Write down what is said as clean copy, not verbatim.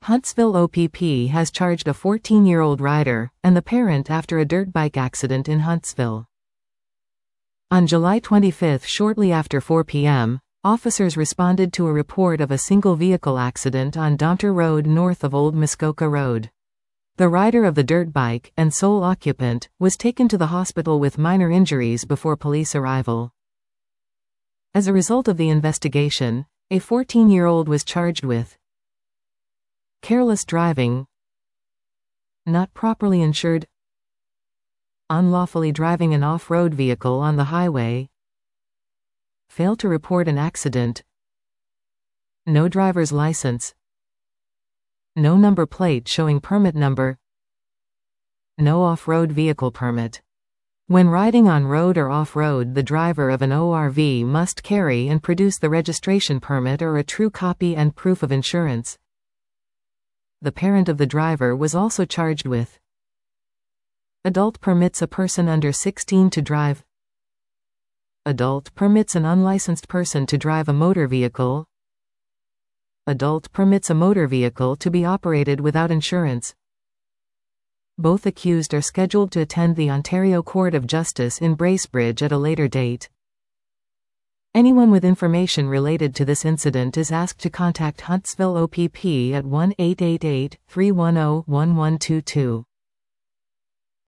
Huntsville OPP has charged a 14-year-old rider and the parent after a dirt bike accident in Huntsville. On July 25, shortly after 4 p.m., officers responded to a report of a single vehicle accident on Domter Road north of Old Muskoka Road. The rider of the dirt bike, and sole occupant, was taken to the hospital with minor injuries before police arrival. As a result of the investigation, a 14-year-old was charged with careless driving, not properly insured, unlawfully driving an off-road vehicle on the highway, failed to report an accident, no driver's license, no number plate showing permit number, no off-road vehicle permit. When riding on road or off-road, the driver of an ORV must carry and produce the registration permit or a true copy and proof of insurance. The parent of the driver was also charged with adult permits a person under 16 to drive, adult permits an unlicensed person to drive a motor vehicle, adult permits a motor vehicle to be operated without insurance. Both accused are scheduled to attend the Ontario Court of Justice in Bracebridge at a later date. Anyone with information related to this incident is asked to contact Huntsville OPP at 1-888-310-1122.